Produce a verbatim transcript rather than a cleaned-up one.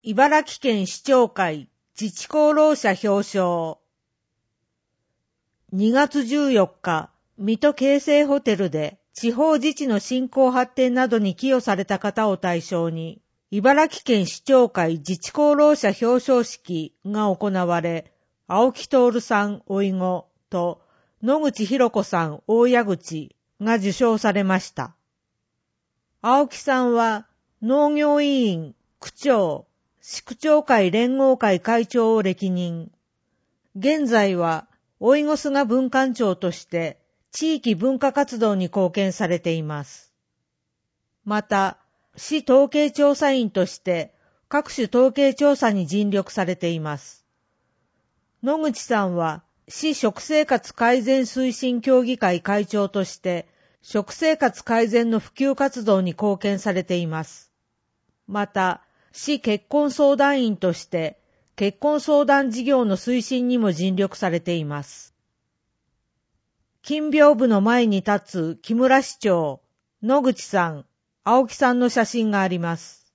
茨城県市長会自治功労者表彰。にがつじゅうよっか、水戸京成ホテルで地方自治の振興発展などに寄与された方を対象に、茨城県市長会自治功労者表彰式が行われ、青木徹さんおいごと野口博子さん大谷口が受賞されました。青木さんは農業委員、区長、市区長会連合会会長を歴任。現在は甥御菅文館長として地域文化活動に貢献されています。また、市統計調査員として各種統計調査に尽力されています。野口さんは市食生活改善推進協議会会長として食生活改善の普及活動に貢献されています。また、市結婚相談員として結婚相談事業の推進にも尽力されています。金屏風の前に立つ木村市長、野口さん、青木さんの写真があります。